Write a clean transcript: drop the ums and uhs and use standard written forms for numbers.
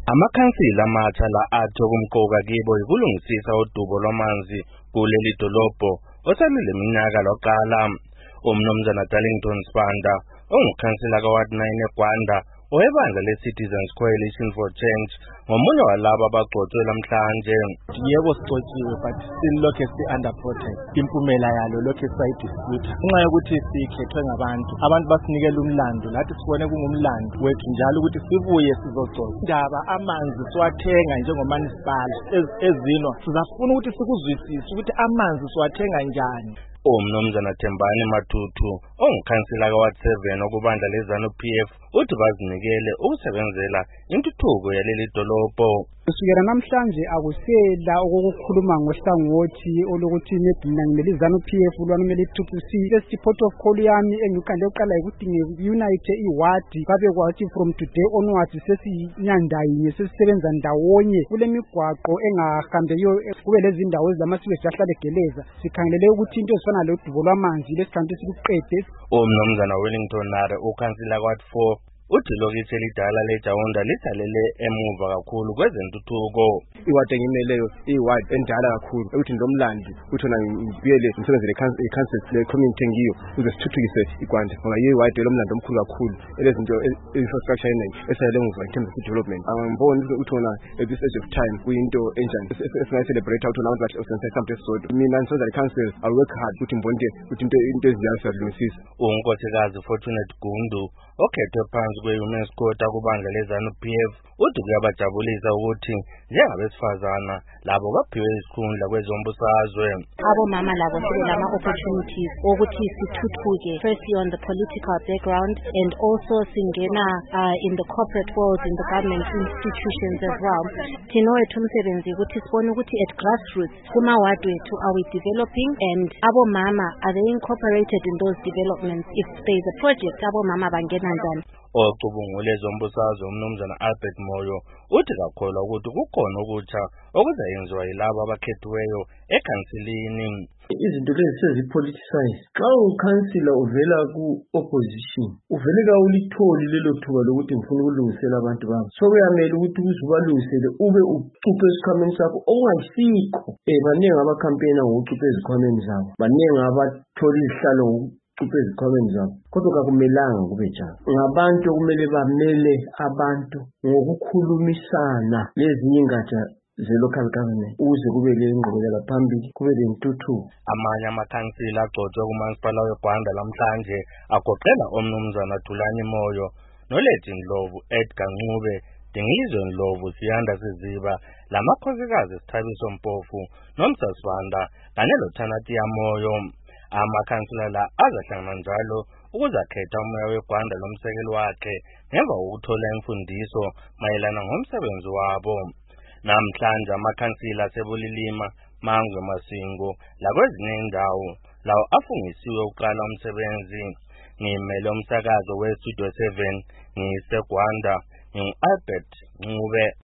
Amakhansila amatsha la athi okumqoka kibo yikulungisisa udubo lwamanzi kuleli dolobho osalule minyaka loqala. Umnumzana Darlington Sibanda ongukhansila kaWard 9 eGwanda owebandla leCitizens Coalition for Change ngomunye walabo abagcotshwe namhlanje. Yebo sigcotshiwe but still lokho si-under protest. Impumela yalo lokho sayidisputa ngenxa yokuthi sikhethwe abantu basinikela umlando lathi sibone kungumlando wethu njalo ukuthi sibuye sizogcoka indaba amanzi siwathenga njengomanisipala ezino sizafuna ukuthi sikuzwisise ukuthi amanzi siwathenga njani. Umnumzana Thembani Matutu ongukhansila kaWard 7 okubandla leZANU-PF uthi bazinikele ukusebenzela intuthuko yaleli dolobho. Kusukela namhlanje akusela okukhuluma ngohlangothi olokuthi mina ngimele iZANU-PF lwanumele i-PPC. First port of call yami engikande uqala ukuthi ngiunite iWard babe kwathi from today onwards sesinyanda yinye sesisebenza ndawonye kule migwaqo engahambeyo kube lezi ndawo ezamasiwe siyahlala egeleza sikhangelele ukuthi into ezifana lodubo lwamanzi lesikhanti sikuqede. Umnumzana Wellington Nare ukhansila kaWard 4 uthi lokithe elidala leJaunda lidalele emuva kakhulu kwezentuthuko. iWard engimeleyo iWard endala kakhulu ukuthi lomlandi uthona ngibiyele umsebenzi le-council le-community engiyo ukuze sithuthukise iGwanda ngoba iWard lomlando omkhulu kakhulu elezinto infrastructure eningi esayele emuva in terms of development. Angiboni uthona at this age of time kuyinto enjani esingayicelebrate uthona abantu bathi osense something esisodwa. Mina ngisenza le-council I work hard ukuthi ngibone ukuthi into ezinjalo siyazilungisisa. Unkosikazi Fortunate Gundu okhethwe phansi kwe-UNESCO kubandla leZANU-PF uthi kuyabajabulisa ukuthi njengabesifazana labo baphiwe isikhundla kwezombusazwe. Abomama labo sebelama opportunities ukuthi sithuthuke firstly on the political background and also singena in the corporate world, in the government institutions as well. Thina wethu umsebenzi ukuthi sibone ukuthi at grassroots kuma-ward wethu are we developing and abomama are they incorporated in those developments. If there is a project abomama bangena njani. Ocubungule zombusazwe umnumzana Albert Moyo uthi kakholwa ukuthi kukhona okutsha okuzayenziwa yilabo abakhethiweyo ekhansilini. Izinto lezi sezipoliticize. Xa ukhansila uvela ku-opposition uvele ulitholi lelo thuba lokuthi ngifuna ukulungisela abantu bami, so kuyamele ukuthi ubalungisele ube ucuphe esikhwameni sakho ongayisikho. Baningi abakhampeyina ngokucupha ezikhwameni zabo, baningi abathola izihlalo cuphe ezikhwameni zabo, kodwa kakumelanga kube njalo. Ngabantu okumele bamele abantu ngokukhulumisana lezinye ingatsha ze-local government ukuze kube le ngqubekela phambili, kube le ntuthuko. Amanye amakhansila agcotshwe kumasipala weGwanda namhlanje agoqela omnumzana Thulani Moyo noLethi Ndlovu, Edgar Ncube, Dingizwe Ndlovu, Siyanda Siziba, lamakhosikazi Sithabiso Mpofu noMsasibanda kanye loThanatia Moyo. Amakhansila la azahlangana njalo ukuzakhetha umoya weGwanda lomsekeli wakhe ngemva kokuthola imfundiso mayelana ngomsebenzi wabo. Namhlanje amakhansila asebulilima, Mangwe, Masingo lakwezinye indawo lawo afungisiwe uqala umsebenzi. Ngimele umsakazo weStudio 7 ngiseGwanda, ngingu-Albert Ncube.